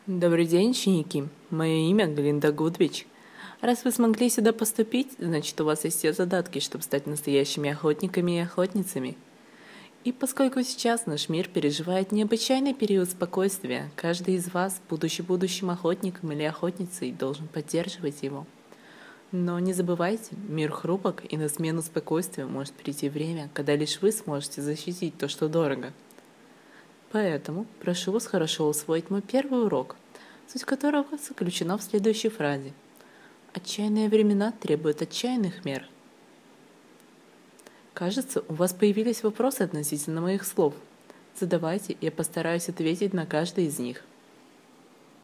Добрый день, ученики. Мое имя Глинда Гудвич. Раз вы смогли сюда поступить, значит, у вас есть все задатки, чтобы стать настоящими охотниками и охотницами. И поскольку сейчас наш мир переживает необычайный период спокойствия, каждый из вас, будучи будущим охотником или охотницей, должен поддерживать его. Но не забывайте, мир хрупок, и на смену спокойствию может прийти время, когда лишь вы сможете защитить то, что дорого. Поэтому прошу вас хорошо усвоить мой первый урок, суть которого заключена в следующей фразе. Отчаянные времена требуют отчаянных мер. Кажется, у вас появились вопросы относительно моих слов. Задавайте, я постараюсь ответить на каждый из них.